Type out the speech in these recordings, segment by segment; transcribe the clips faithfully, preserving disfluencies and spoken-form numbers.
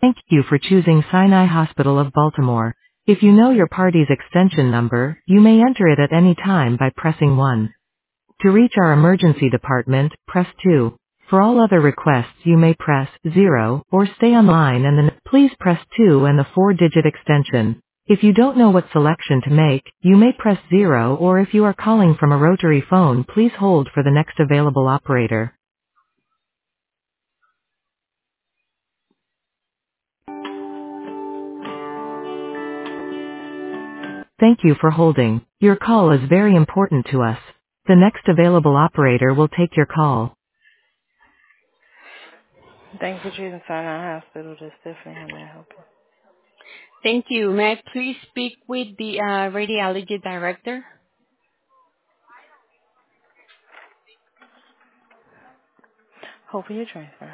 Thank you for choosing Sinai Hospital of Baltimore. If you know your party's extension number, you may enter it at any time by pressing one. To reach our emergency department, press two. For all other requests you may press zero, or stay online and then please press two and the four-digit extension. If you don't know what selection to make, you may press zero, or if you are calling from a rotary phone, please hold for the next available operator. Thank you for holding. Your call is very important to us. The next available operator will take your call. Thanks for choosing Sinai Hospital. This is Stephanie. How may I help you? Thank you. May I please speak with the uh, radiology director? Hope for your transfer.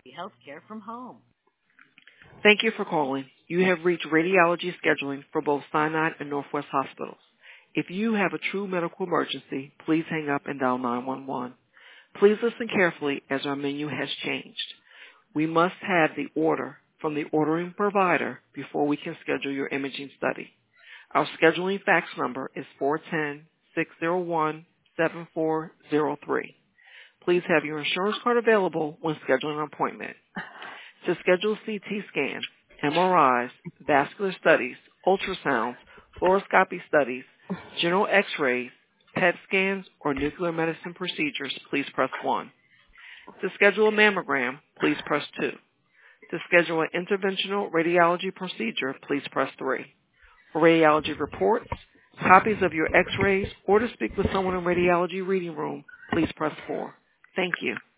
Thank you for calling. You have reached radiology scheduling for both Sinai and Northwest Hospitals. If you have a true medical emergency, please hang up and dial nine one one. Please listen carefully as our menu has changed. We must have the order from the ordering provider before we can schedule your imaging study. Our scheduling fax number is four one zero, six zero one, seven four zero three. Please have your insurance card available when scheduling an appointment. To schedule C T scans, M R Is, vascular studies, ultrasounds, fluoroscopy studies, general x-rays, P E T scans, or nuclear medicine procedures, please press one. To schedule a mammogram, please press two. To schedule an interventional radiology procedure, please press three. For radiology reports, copies of your x-rays, or to speak with someone in radiology reading room, please press four. Thank you.